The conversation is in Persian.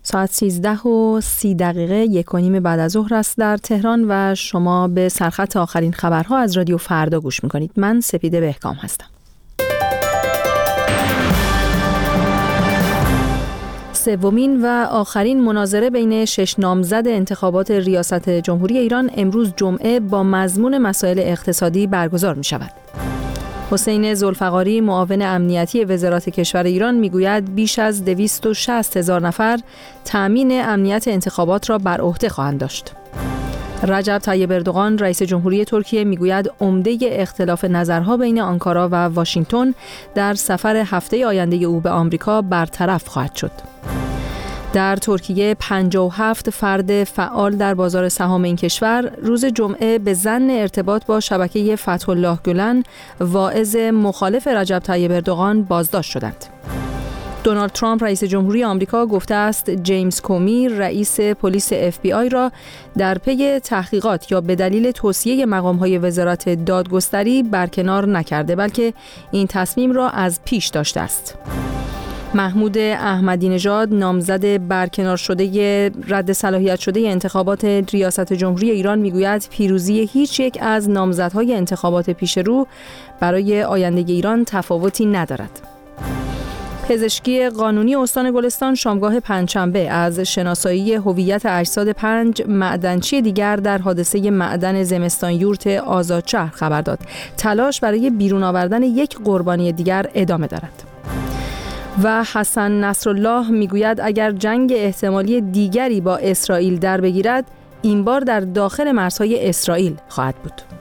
ساعت 13:30 1:30 بعد از ظهر است در تهران و شما به سرخط آخرین خبرها از رادیو فردا گوش میکنید. من سپیده بهکام هستم. سومین و آخرین مناظره بین 6 نامزد انتخابات ریاست جمهوری ایران امروز جمعه با مضمون مسائل اقتصادی برگزار می شود. حسین ذوالفقاری معاون امنیتی وزارت کشور ایران میگوید بیش از 260,000 نفر تأمین امنیت انتخابات را بر عهده خواهند داشت. رجب طیب اردوغان رئیس جمهوری ترکیه میگوید عمده اختلاف نظرها بین آنکارا و واشنگتن در سفر هفته آینده او به آمریکا برطرف خواهد شد. در ترکیه 57 فرد فعال در بازار سهام این کشور روز جمعه به ظن ارتباط با شبکه فتح الله گلن واعظ مخالف رجب طیب اردوغان بازداشت شدند. دونالد ترامپ رئیس جمهوری آمریکا گفته است جیمز کومی رئیس پلیس FBI را در پی تحقیقات یا به دلیل توصیه مقام‌های وزارت دادگستری برکنار نکرده، بلکه این تصمیم را از پیش داشته است. محمود احمدی نژاد نامزد برکنار شده رد صلاحیت شده انتخابات ریاست جمهوری ایران میگوید پیروزی هیچ یک از نامزدهای انتخابات پیش رو برای آینده ایران تفاوتی ندارد. پزشکی قانونی استان گلستان شامگاه پنجشنبه از شناسایی هویت اجساد 5 معدنچی دیگر در حادثه معدن زمستان یورت آزادشهر خبر داد. تلاش برای بیرون آوردن یک قربانی دیگر ادامه دارد. و حسن نصرالله میگوید اگر جنگ احتمالی دیگری با اسرائیل در بگیرد این بار در داخل مرزهای اسرائیل خواهد بود.